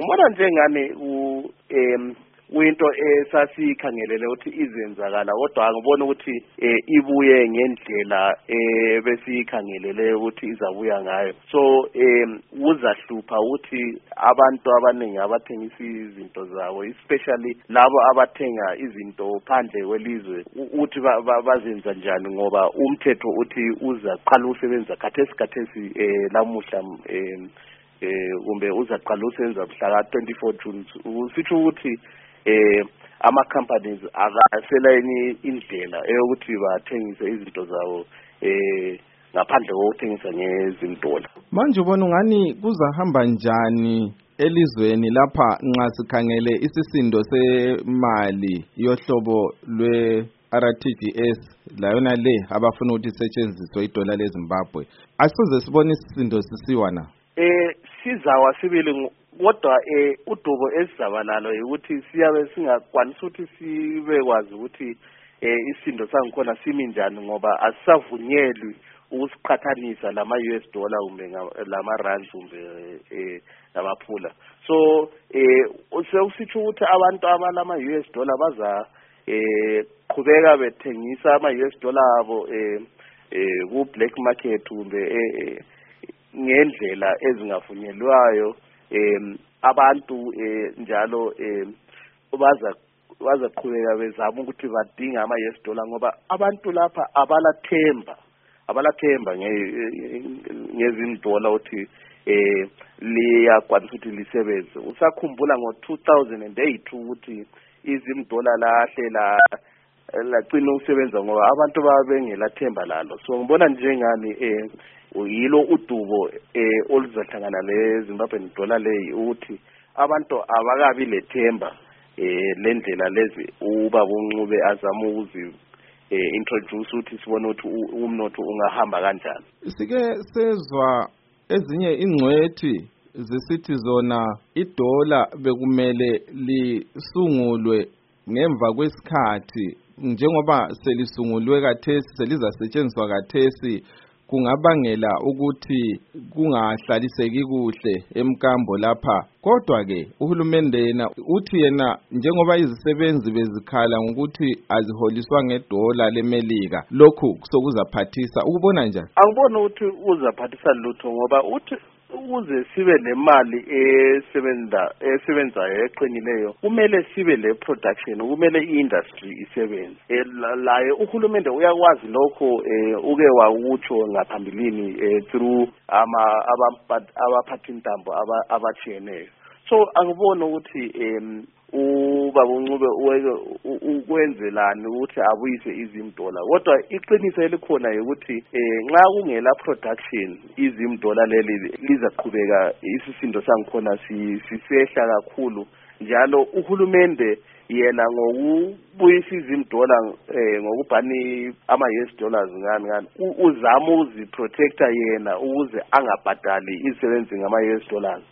ngibona njengani uyinto esasiyikhangelele ukuthi izenzakala kodwa ngibona ukuthi ibuye ngendlela besiyikhangelele ukuthi izabuya ngayo. So uzahlupha ukuthi abantu abaningi abathengisa izinto zabo, especially labo abathenga izinto phandle kwelizwe, uthi bazenza njani ngoba umthetho uthi uzaqala usebenza khathesi lamuhla kumbe uzaqala usebenza mhla ka-24 June. Usitsho ukuthi ama-companies akasela enye indlela eyokuthi bathengise izinto zabo ngaphandle kokuthengisa ngezimdola. Manje ubona ungani kuzahamba njani elizweni lapha nxa sikhangele isisindo semali yohlobo lwe-RTGS layona le abafuna ukuthi isetshenziswe idola leZimbabwe? Asize sibone isisindo sisiwa na? Sizawa sibili kodwa udubo esizabalalo ukuthi siyabe singakwanisa ukuthi sibekwazi ukuthi isindo sangikhona simi njani ngoba asisavunyelwi ukusiqhathanisa lama-US dollar kumbe lama-rand kumbe lamaphula. So sekusitsho ukuthi abantu abalama-US dollar baza qhubeka bethengisa ama-US dollar abo ku-black market kumbe ngendlela ezingavunyelwayo. Abantu njalo bazaqhubeka bezama ukuthi badinga ama-US dollar ngoba abantu lapha abalathemba ngezimdola ukuthi liyakwanisa ukuthi lisebenze. Usakhumbula ngo-2008 ukuthi izimdola lahle lagcina ukusebenza ngoba abantu babengelathemba lalo. So ngibona njengani yilo udubo oluzahlangana leZimbabwean dollar leyi ukuthi abantu abakabi lethemba lendlela lezi ubaba uNcube azama ukuzi introduce ukuthi sibone ukuthi umnotho ungahamba kanjani. Sike sezwa ezinye ingcwethi zisithi zona idola bekumele lisungulwe ngemva kwesikhathi njengoba selisungulwe kathesi selizasetshenziswa kathesi kungabangela ukuthi kungahlaliseki kuhle emkambo lapha. Kodwa ke uhulumende yena uthi yena njengoba izisebenzi bezikhala ngokuthi aziholiswa ngedola leMelika lokhu sokuzaphathisa. Ukubona njani? Angibona ukuthi uzaphathisa lutho ngoba uthi ukuze sibe nemali esebenzayo eqinileyo kumele sibe le production, kumele i-industry isebenze. Laye uhulumende uyakwazi lokho uke wakutsho ngaphambilini through abaphathintambo abatshiyeneyo. So angibona ukuthi ubaba uNcube ukwenzelani ukuthi abuyise izimdola kodwa iqiniso elikhona ukuthi nxa kungela production izimdola leli lizaqhubeka isisindo sangikhona sisehla kakhulu njalo uhulumende yena ngokubuyisa izimdola ngokubhani ama-US dollars ngani uzama uziprotecta yena ukuze angabhadali izisebenzi ngama-US dollars.